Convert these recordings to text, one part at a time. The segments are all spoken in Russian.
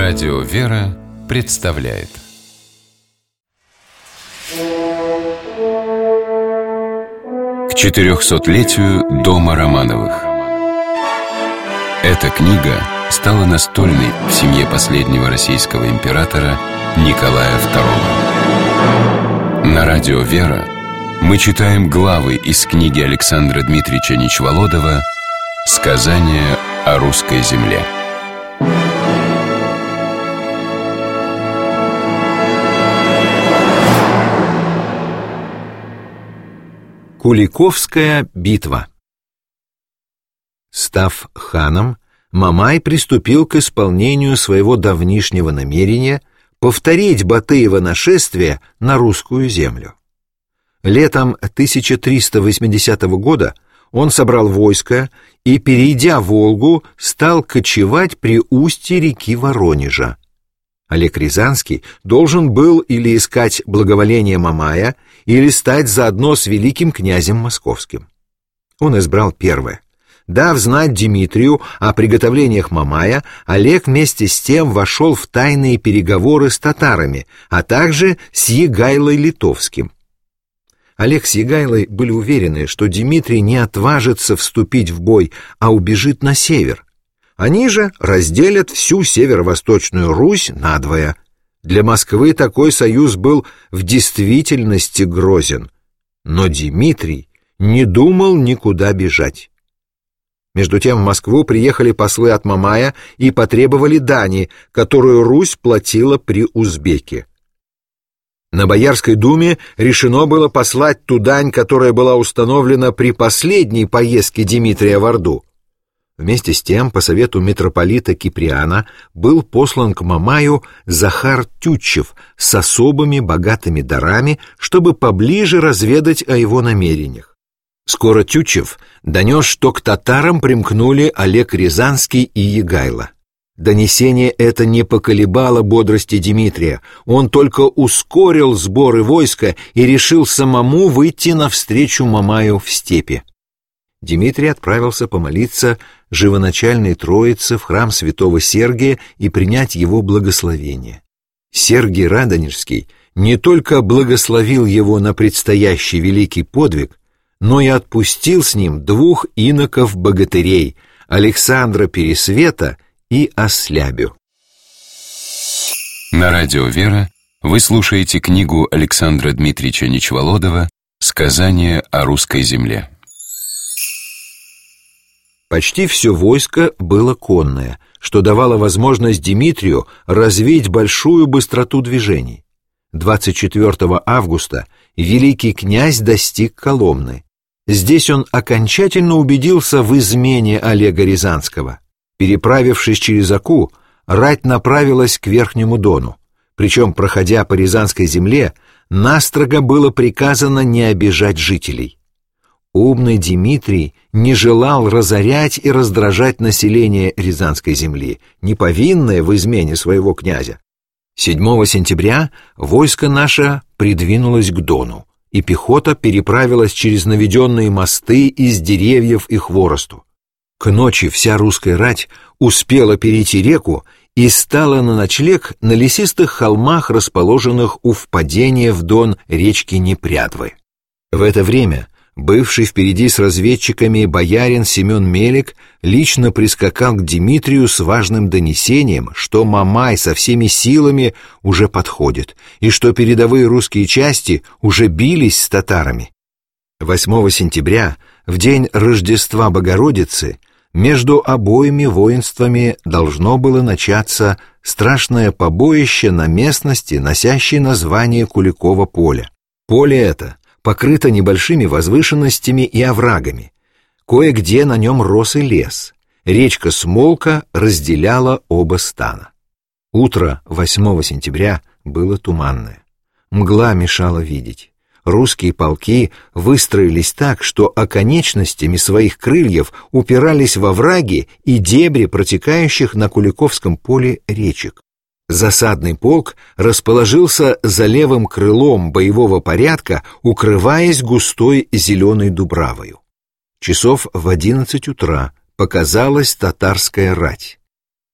Радио «Вера» представляет к 400-летию дома Романовых. Эта книга стала настольной в семье последнего российского императора Николая II. На радио «Вера» мы читаем главы из книги Александра Дмитриевича Нечволодова «Сказание о русской земле». Куликовская битва. Став ханом, Мамай приступил к исполнению своего давнишнего намерения повторить Батыево нашествие на русскую землю. Летом 1380 года он собрал войско и, перейдя Волгу, стал кочевать при устье реки Воронежа. Олег Рязанский должен был или искать благоволение Мамая, или стать заодно с великим князем московским. Он избрал первое. Дав знать Дмитрию о приготовлениях Мамая, Олег вместе с тем вошел в тайные переговоры с татарами, а также с Егайлой Литовским. Олег с Егайлой были уверены, что Дмитрий не отважится вступить в бой, а убежит на север. Они же разделят всю северо-восточную Русь надвое. Для Москвы такой союз был в действительности грозен. Но Дмитрий не думал никуда бежать. Между тем в Москву приехали послы от Мамая и потребовали дани, которую Русь платила при узбеке. На Боярской думе решено было послать ту дань, которая была установлена при последней поездке Дмитрия в Орду. Вместе с тем, по совету митрополита Киприана, был послан к Мамаю Захар Тютчев с особыми богатыми дарами, чтобы поближе разведать о его намерениях. Скоро Тютчев донес, что к татарам примкнули Олег Рязанский и Егайла. Донесение это не поколебало бодрости Дмитрия, он только ускорил сборы войска и решил самому выйти навстречу Мамаю в степи. Дмитрий отправился помолиться живоначальной Троице в храм святого Сергия и принять его благословение. Сергий Радонежский не только благословил его на предстоящий великий подвиг, но и отпустил с ним двух иноков-богатырей — Александра Пересвета и Ослябю. На радио «Вера» вы слушаете книгу Александра Дмитриевича Нечволодова «Сказание о русской земле». Почти все войско было конное, что давало возможность Дмитрию развить большую быстроту движений. 24 августа великий князь достиг Коломны. Здесь он окончательно убедился в измене Олега Рязанского. Переправившись через Оку, рать направилась к Верхнему Дону. Причем, проходя по Рязанской земле, настрого было приказано не обижать жителей. Умный Дмитрий не желал разорять и раздражать население Рязанской земли, не повинное в измене своего князя. 7 сентября войско наше придвинулось к Дону, и пехота переправилась через наведенные мосты из деревьев и хворосту. К ночи вся русская рать успела перейти реку и стала на ночлег на лесистых холмах, расположенных у впадения в Дон речки Непрядвы. В это время бывший впереди с разведчиками боярин Семен Мелик лично прискакал к Дмитрию с важным донесением, что Мамай со всеми силами уже подходит и что передовые русские части уже бились с татарами. 8 сентября, в день Рождества Богородицы, между обоими воинствами должно было начаться страшное побоище на местности, носящей название Куликово поле. Поле это покрыто небольшими возвышенностями и оврагами. Кое-где на нем рос и лес. Речка Смолка разделяла оба стана. Утро 8 сентября было туманное. Мгла мешала видеть. Русские полки выстроились так, что оконечностями своих крыльев упирались во овраги и дебри протекающих на Куликовском поле речек. Засадный полк расположился за левым крылом боевого порядка, укрываясь густой зеленой дубравою. Часов в 11 утра показалась татарская рать.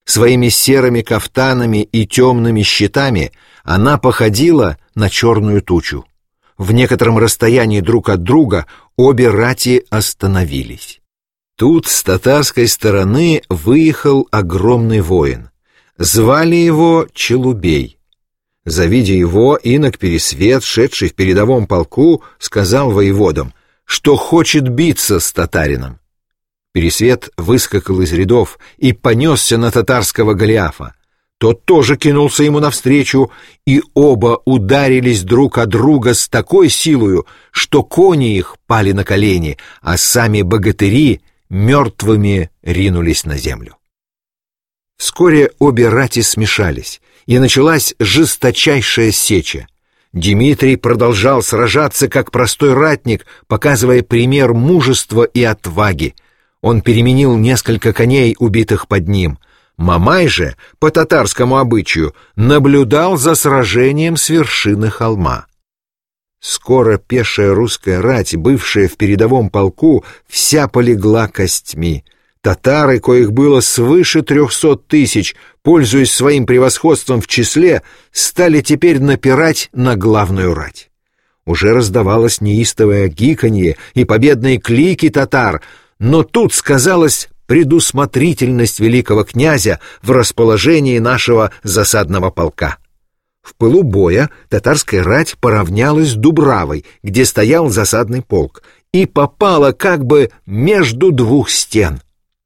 Своими серыми кафтанами и темными щитами она походила на черную тучу. В некотором расстоянии друг от друга обе рати остановились. Тут с татарской стороны выехал огромный воин. Звали его Челубей. Завидя его, инок Пересвет, шедший в передовом полку, сказал воеводам, что хочет биться с татарином. Пересвет выскакал из рядов и понесся на татарского Голиафа. Тот тоже кинулся ему навстречу, и оба ударились друг о друга с такой силою, что кони их пали на колени, а сами богатыри мертвыми ринулись на землю. Вскоре обе рати смешались, и началась жесточайшая сеча. Дмитрий продолжал сражаться как простой ратник, показывая пример мужества и отваги. Он переменил несколько коней, убитых под ним. Мамай же, по татарскому обычаю, наблюдал за сражением с вершины холма. Скоро пешая русская рать, бывшая в передовом полку, вся полегла костьми. Татары, коих было свыше 300 тысяч, пользуясь своим превосходством в числе, стали теперь напирать на главную рать. Уже раздавалось неистовое гиканье и победные клики татар, но тут сказалась предусмотрительность великого князя в расположении нашего засадного полка. В пылу боя татарская рать поравнялась с Дубравой, где стоял засадный полк, и попала как бы между двух стен.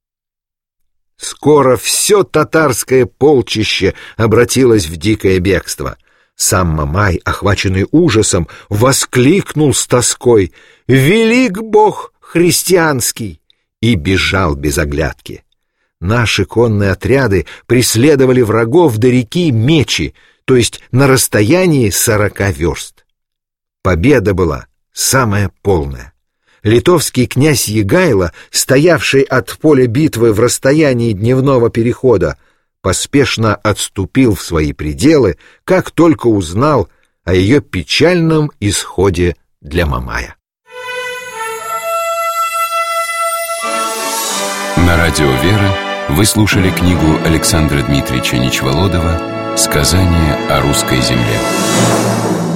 Скоро все татарское полчище обратилось в дикое бегство. Сам Мамай, охваченный ужасом, воскликнул с тоской: «Велик Бог христианский!» и бежал без оглядки. Наши конные отряды преследовали врагов до реки Мечи, то есть на расстоянии 40 верст. Победа была самая полная. Литовский князь Егайло, стоявший от поля битвы в расстоянии дневного перехода, поспешно отступил в свои пределы, как только узнал о ее печальном исходе для Мамая. На радио «Вера» вы слушали книгу Александра Дмитриевича Нечволодова «Сказание о русской земле».